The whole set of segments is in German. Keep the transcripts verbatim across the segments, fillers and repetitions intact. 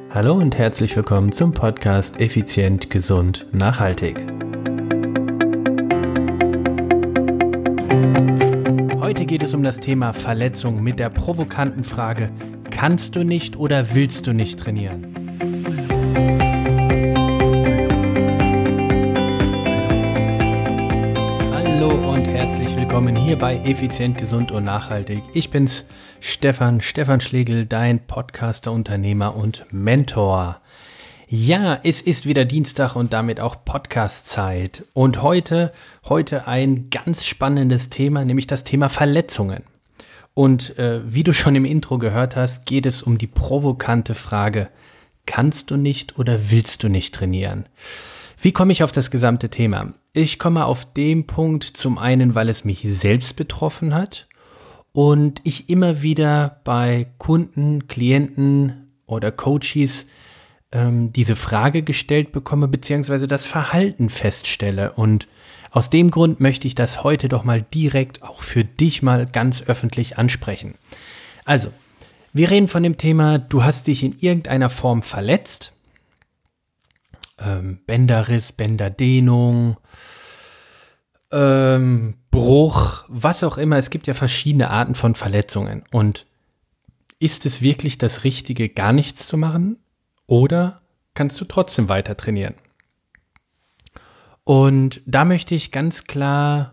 Hallo und herzlich willkommen zum Podcast Effizient, Gesund, Nachhaltig. Heute geht es um das Thema Verletzung mit der provokanten Frage: Kannst du nicht oder willst du nicht trainieren? Hallo und herzlich willkommen hier bei Effizient, Gesund und Nachhaltig. Ich bin's, Stefan, Stefan Schlegel, dein Podcaster, Unternehmer und Mentor. Ja, es ist wieder Dienstag und damit auch Podcast-Zeit. Und heute, heute ein ganz spannendes Thema, nämlich das Thema Verletzungen. Und äh, wie du schon im Intro gehört hast, geht es um die provokante Frage: Kannst du nicht oder willst du nicht trainieren? Wie komme ich auf das gesamte Thema? Ich komme auf den Punkt zum einen, weil es mich selbst betroffen hat und ich immer wieder bei Kunden, Klienten oder Coaches ähm, diese Frage gestellt bekomme, beziehungsweise das Verhalten feststelle. Und aus dem Grund möchte ich das heute doch mal direkt auch für dich mal ganz öffentlich ansprechen. Also, wir reden von dem Thema: Du hast dich in irgendeiner Form verletzt. Ähm, Bänderriss, Bänderdehnung, ähm, Bruch, was auch immer. Es gibt ja verschiedene Arten von Verletzungen. Und ist es wirklich das Richtige, gar nichts zu machen? Oder kannst du trotzdem weiter trainieren? Und da möchte ich ganz klar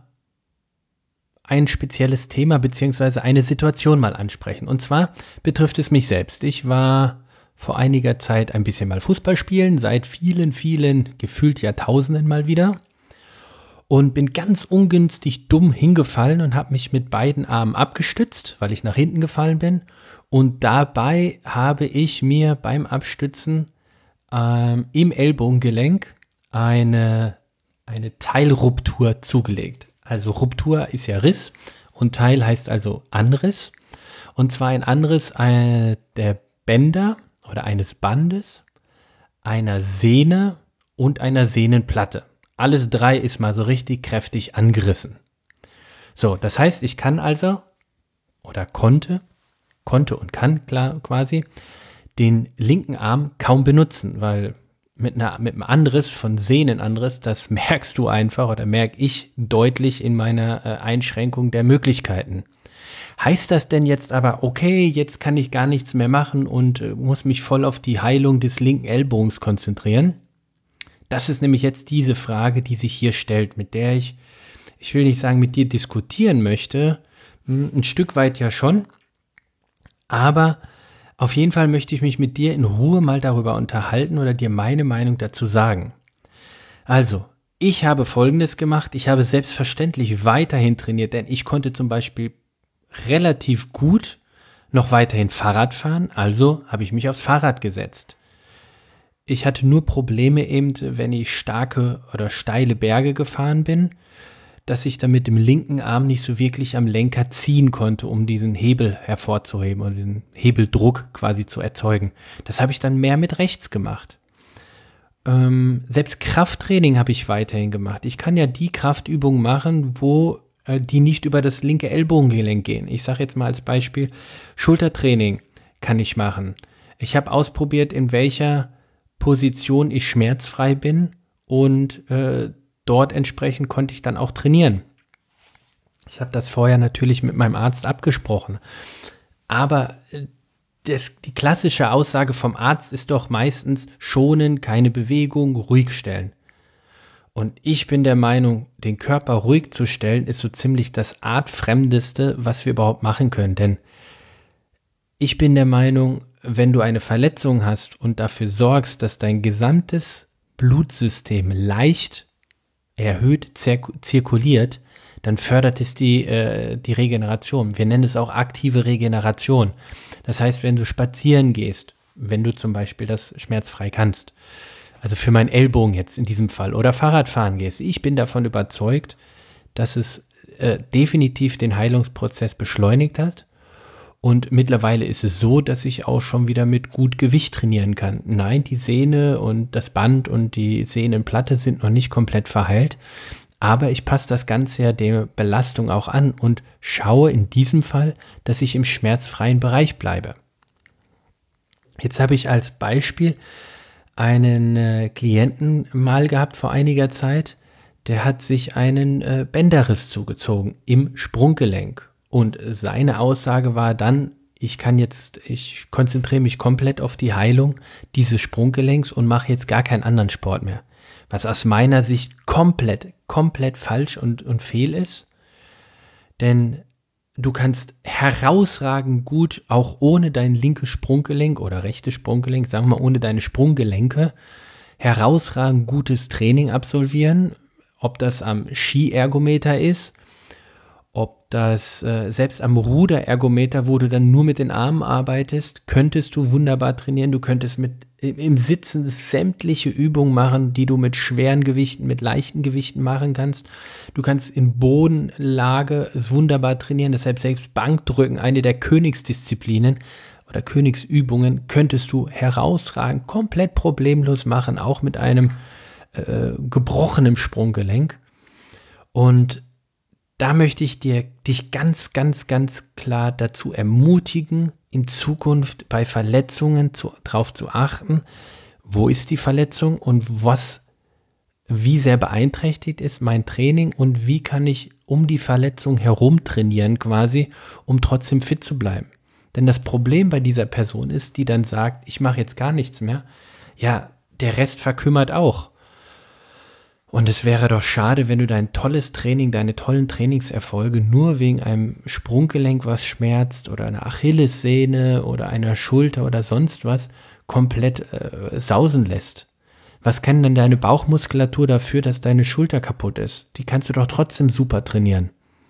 ein spezielles Thema bzw. eine Situation mal ansprechen. Und zwar betrifft es mich selbst. Ich war vor einiger Zeit ein bisschen mal Fußball spielen, seit vielen, vielen, gefühlt Jahrtausenden mal wieder. Und bin ganz ungünstig dumm hingefallen und habe mich mit beiden Armen abgestützt, weil ich nach hinten gefallen bin. Und dabei habe ich mir beim Abstützen ähm, im Ellbogengelenk eine, eine Teilruptur zugelegt. Also Ruptur ist ja Riss und Teil heißt also Anriss. Und zwar ein Anriss äh, der Bänder oder eines Bandes, einer Sehne und einer Sehnenplatte. Alles drei ist mal so richtig kräftig angerissen. So, das heißt, ich kann also oder konnte, konnte und kann klar quasi den linken Arm kaum benutzen, weil mit, einer, mit einem Anriss von Sehnenanriss, das merkst du einfach oder merke ich deutlich in meiner äh, Einschränkung der Möglichkeiten. Heißt das denn jetzt aber, okay, jetzt kann ich gar nichts mehr machen und äh, muss mich voll auf die Heilung des linken Ellbogens konzentrieren? Das ist nämlich jetzt diese Frage, die sich hier stellt, mit der ich, ich will nicht sagen, mit dir diskutieren möchte, ein Stück weit ja schon, aber auf jeden Fall möchte ich mich mit dir in Ruhe mal darüber unterhalten oder dir meine Meinung dazu sagen. Also, ich habe Folgendes gemacht: Ich habe selbstverständlich weiterhin trainiert, denn ich konnte zum Beispiel relativ gut noch weiterhin Fahrrad fahren, also habe ich mich aufs Fahrrad gesetzt. Ich hatte nur Probleme eben, wenn ich starke oder steile Berge gefahren bin, dass ich dann mit dem linken Arm nicht so wirklich am Lenker ziehen konnte, um diesen Hebel hervorzuheben oder diesen Hebeldruck quasi zu erzeugen. Das habe ich dann mehr mit rechts gemacht. Ähm, selbst Krafttraining habe ich weiterhin gemacht. Ich kann ja die Kraftübungen machen, wo äh, die nicht über das linke Ellbogengelenk gehen. Ich sage jetzt mal als Beispiel, Schultertraining kann ich machen. Ich habe ausprobiert, in welcher Position ich schmerzfrei bin und äh, dort entsprechend konnte ich dann auch trainieren. Ich habe das vorher natürlich mit meinem Arzt abgesprochen. Aber äh, das, die klassische Aussage vom Arzt ist doch meistens: schonen, keine Bewegung, ruhig stellen. Und ich bin der Meinung, den Körper ruhig zu stellen, ist so ziemlich das Artfremdeste, was wir überhaupt machen können. Denn ich bin der Meinung, wenn du eine Verletzung hast und dafür sorgst, dass dein gesamtes Blutsystem leicht erhöht zirk- zirkuliert, dann fördert es die, äh, die Regeneration. Wir nennen es auch aktive Regeneration. Das heißt, wenn du spazieren gehst, wenn du zum Beispiel das schmerzfrei kannst, also für meinen Ellbogen jetzt in diesem Fall, oder Fahrradfahren gehst, ich bin davon überzeugt, dass es äh, definitiv den Heilungsprozess beschleunigt hat. Und mittlerweile ist es so, dass ich auch schon wieder mit gut Gewicht trainieren kann. Nein, die Sehne und das Band und die Sehnenplatte sind noch nicht komplett verheilt, aber ich passe das Ganze ja der Belastung auch an und schaue in diesem Fall, dass ich im schmerzfreien Bereich bleibe. Jetzt habe ich als Beispiel einen äh, Klienten mal gehabt vor einiger Zeit, der hat sich einen äh, Bänderriss zugezogen im Sprunggelenk. Und seine Aussage war dann, ich kann jetzt, ich konzentriere mich komplett auf die Heilung dieses Sprunggelenks und mache jetzt gar keinen anderen Sport mehr. Was aus meiner Sicht komplett, komplett falsch und, und fehl ist. Denn du kannst herausragend gut, auch ohne dein linkes Sprunggelenk oder rechtes Sprunggelenk, sagen wir mal ohne deine Sprunggelenke, herausragend gutes Training absolvieren. Ob das am Skiergometer ist, ob das äh, selbst am Ruderergometer, wo du dann nur mit den Armen arbeitest, könntest du wunderbar trainieren. Du könntest mit im Sitzen sämtliche Übungen machen, die du mit schweren Gewichten, mit leichten Gewichten machen kannst. Du kannst in Bodenlage es wunderbar trainieren. Deshalb selbst Bankdrücken, eine der Königsdisziplinen oder Königsübungen, könntest du herausragend, komplett problemlos machen, auch mit einem äh, gebrochenem Sprunggelenk. Und da möchte ich dir, dich ganz, ganz, ganz klar dazu ermutigen, in Zukunft bei Verletzungen zu, darauf zu achten, wo ist die Verletzung und was, wie sehr beeinträchtigt ist mein Training und wie kann ich um die Verletzung herum trainieren quasi, um trotzdem fit zu bleiben. Denn das Problem bei dieser Person ist, die dann sagt, ich mache jetzt gar nichts mehr, ja, der Rest verkümmert auch. Und es wäre doch schade, wenn du dein tolles Training, deine tollen Trainingserfolge nur wegen einem Sprunggelenk, was schmerzt, oder einer Achillessehne oder einer Schulter oder sonst was komplett äh, sausen lässt. Was kann denn deine Bauchmuskulatur dafür, dass deine Schulter kaputt ist? Die kannst du doch trotzdem super trainieren.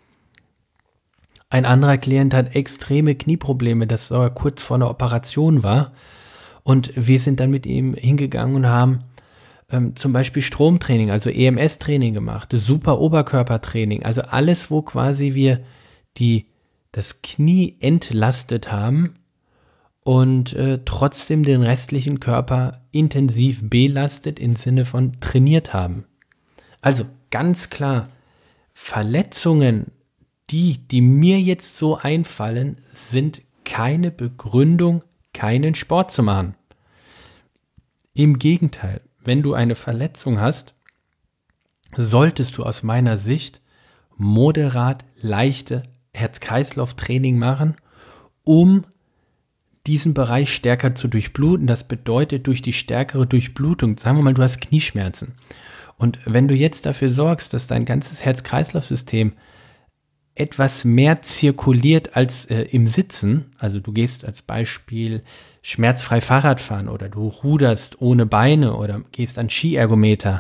Ein anderer Klient hat extreme Knieprobleme, das sogar kurz vor einer Operation war. Und wir sind dann mit ihm hingegangen und haben Ähm, zum Beispiel Stromtraining, also E M S-Training gemacht, super Oberkörpertraining, also alles, wo quasi wir die, das Knie entlastet haben und äh, trotzdem den restlichen Körper intensiv belastet im Sinne von trainiert haben. Also ganz klar, Verletzungen, die, die mir jetzt so einfallen, sind keine Begründung, keinen Sport zu machen. Im Gegenteil. Wenn du eine Verletzung hast, solltest du aus meiner Sicht moderat leichte Herz-Kreislauf-Training machen, um diesen Bereich stärker zu durchbluten. Das bedeutet, durch die stärkere Durchblutung, sagen wir mal, du hast Knieschmerzen. Und wenn du jetzt dafür sorgst, dass dein ganzes Herz-Kreislauf-System etwas mehr zirkuliert als äh, im Sitzen, also du gehst als Beispiel schmerzfrei Fahrrad fahren oder du ruderst ohne Beine oder gehst an Skiergometer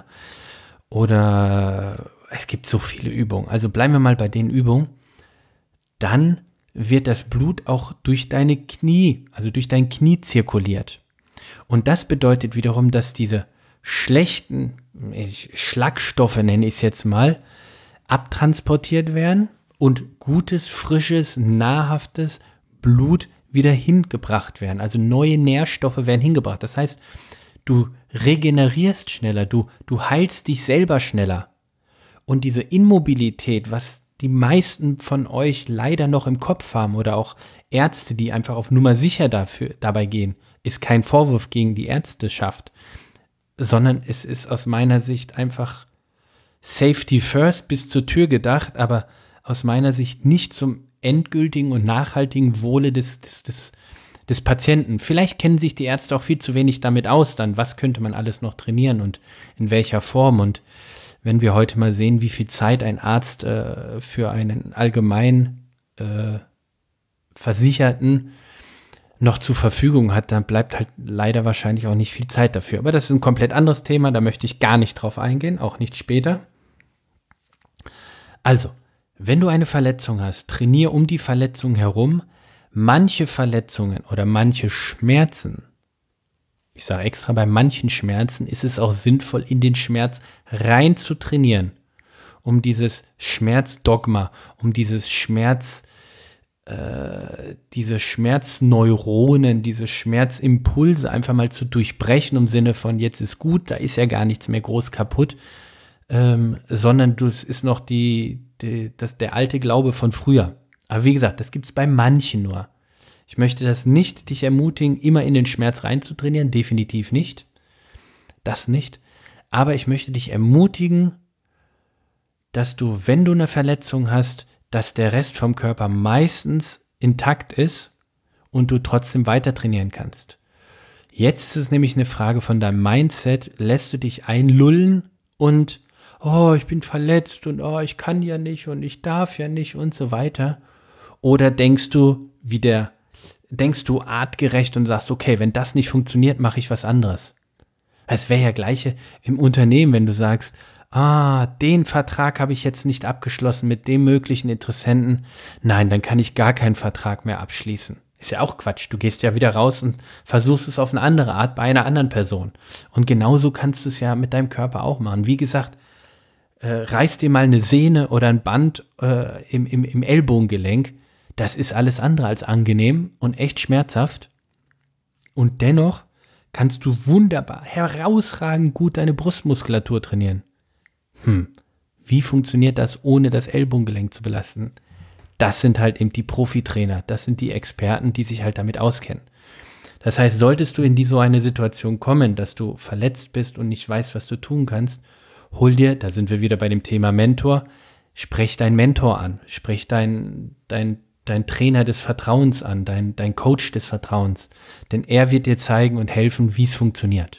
oder es gibt so viele Übungen, also bleiben wir mal bei den Übungen, dann wird das Blut auch durch deine Knie, also durch dein Knie zirkuliert. Und das bedeutet wiederum, dass diese schlechten Schlagstoffe, nenne ich es jetzt mal, abtransportiert werden und gutes, frisches, nahrhaftes Blut wieder hingebracht werden. Also neue Nährstoffe werden hingebracht. Das heißt, du regenerierst schneller, du, du heilst dich selber schneller. Und diese Immobilität, was die meisten von euch leider noch im Kopf haben oder auch Ärzte, die einfach auf Nummer sicher dafür, dabei gehen, ist kein Vorwurf gegen die Ärzteschaft, sondern es ist aus meiner Sicht einfach Safety first bis zur Tür gedacht, aber aus meiner Sicht nicht zum endgültigen und nachhaltigen Wohle des, des, des, des Patienten. Vielleicht kennen sich die Ärzte auch viel zu wenig damit aus, dann was könnte man alles noch trainieren und in welcher Form. Und wenn wir heute mal sehen, wie viel Zeit ein Arzt äh, für einen allgemein äh, Versicherten noch zur Verfügung hat, dann bleibt halt leider wahrscheinlich auch nicht viel Zeit dafür. Aber das ist ein komplett anderes Thema, da möchte ich gar nicht drauf eingehen, auch nicht später. Also, wenn du eine Verletzung hast, trainier um die Verletzung herum. Manche Verletzungen oder manche Schmerzen, ich sage extra, bei manchen Schmerzen ist es auch sinnvoll, in den Schmerz rein zu trainieren, um dieses Schmerzdogma, um dieses Schmerz, äh, diese Schmerzneuronen, diese Schmerzimpulse einfach mal zu durchbrechen, im Sinne von jetzt ist gut, da ist ja gar nichts mehr groß kaputt, ähm, sondern es ist noch die, die, das, der alte Glaube von früher. Aber wie gesagt, das gibt es bei manchen nur. Ich möchte das nicht dich ermutigen, immer in den Schmerz reinzutrainieren, definitiv nicht. Das nicht. Aber ich möchte dich ermutigen, dass du, wenn du eine Verletzung hast, dass der Rest vom Körper meistens intakt ist und du trotzdem weiter trainieren kannst. Jetzt ist es nämlich eine Frage von deinem Mindset. Lässt du dich einlullen und oh, ich bin verletzt und oh, ich kann ja nicht und ich darf ja nicht und so weiter. Oder denkst du, wie der, denkst du artgerecht und sagst, okay, wenn das nicht funktioniert, mache ich was anderes. Es wäre ja gleiche im Unternehmen, wenn du sagst, ah, den Vertrag habe ich jetzt nicht abgeschlossen mit dem möglichen Interessenten. Nein, dann kann ich gar keinen Vertrag mehr abschließen. Ist ja auch Quatsch. Du gehst ja wieder raus und versuchst es auf eine andere Art bei einer anderen Person. Und genauso kannst du es ja mit deinem Körper auch machen. Wie gesagt, äh, reiß dir mal eine Sehne oder ein Band äh, im, im, im Ellbogengelenk. Das ist alles andere als angenehm und echt schmerzhaft. Und dennoch kannst du wunderbar, herausragend gut deine Brustmuskulatur trainieren. Hm, wie funktioniert das, ohne das Ellbogengelenk zu belasten? Das sind halt eben die Profitrainer, das sind die Experten, die sich halt damit auskennen. Das heißt, solltest du in die so eine Situation kommen, dass du verletzt bist und nicht weißt, was du tun kannst, hol dir, da sind wir wieder bei dem Thema Mentor, sprech deinen Mentor an, sprech deinen dein, dein Trainer des Vertrauens an, dein, dein Coach des Vertrauens, denn er wird dir zeigen und helfen, wie es funktioniert.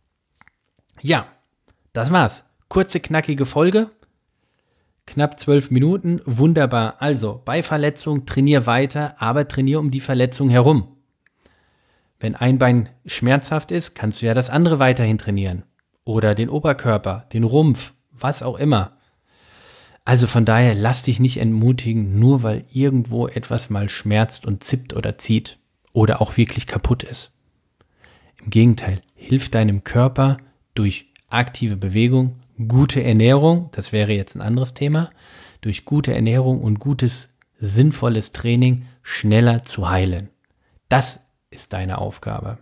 Ja, das war's. Kurze, knackige Folge, knapp zwölf Minuten, wunderbar. Also, bei Verletzung trainier weiter, aber trainier um die Verletzung herum. Wenn ein Bein schmerzhaft ist, kannst du ja das andere weiterhin trainieren. Oder den Oberkörper, den Rumpf, was auch immer. Also von daher, lass dich nicht entmutigen, nur weil irgendwo etwas mal schmerzt und zippt oder zieht oder auch wirklich kaputt ist. Im Gegenteil, hilf deinem Körper durch aktive Bewegung, gute Ernährung, das wäre jetzt ein anderes Thema, durch gute Ernährung und gutes, sinnvolles Training schneller zu heilen. Das ist deine Aufgabe.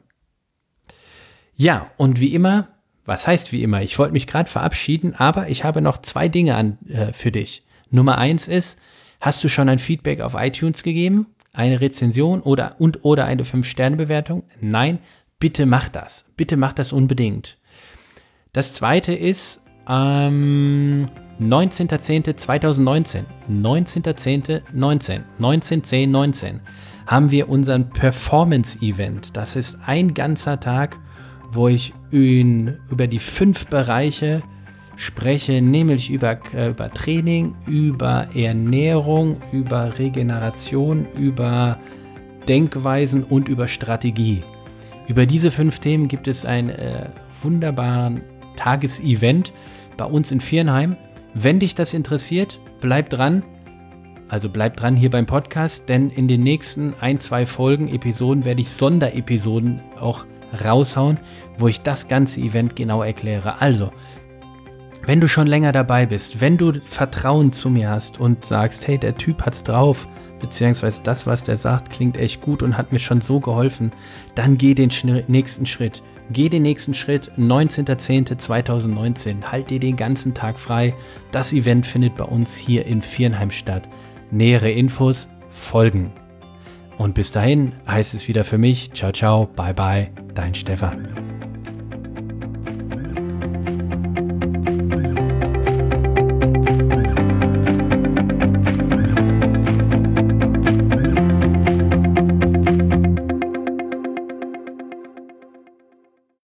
Ja, und wie immer, was heißt wie immer? Ich wollte mich gerade verabschieden, aber ich habe noch zwei Dinge an, äh, für dich. Nummer eins ist, hast du schon ein Feedback auf iTunes gegeben? Eine Rezension oder, und oder eine fünf Sterne Bewertung? Nein, bitte mach das. Bitte mach das unbedingt. Das zweite ist, ähm, neunzehnter zehnter zweitausendneunzehn, neunzehnter zehnter neunzehn, neunzehn zehn neunzehn haben wir unseren Performance-Event. Das ist ein ganzer Tag, wo ich in, über die fünf Bereiche spreche, nämlich über, äh, über Training, über Ernährung, über Regeneration, über Denkweisen und über Strategie. Über diese fünf Themen gibt es ein äh, wunderbaren Tagesevent bei uns in Viernheim. Wenn dich das interessiert, bleib dran. Also bleib dran hier beim Podcast, denn in den nächsten ein, zwei Folgen, Episoden werde ich Sonderepisoden auch raushauen, wo ich das ganze Event genau erkläre. Also, wenn du schon länger dabei bist, wenn du Vertrauen zu mir hast und sagst, hey, der Typ hat's drauf, beziehungsweise das, was der sagt, klingt echt gut und hat mir schon so geholfen, dann geh den Schritt, nächsten Schritt. Geh den nächsten Schritt, neunzehnter zehnter zweitausendneunzehn. Halt dir den ganzen Tag frei. Das Event findet bei uns hier in Viernheim statt. Nähere Infos folgen. Und bis dahin heißt es wieder für mich, ciao, ciao, bye, bye, dein Stefan.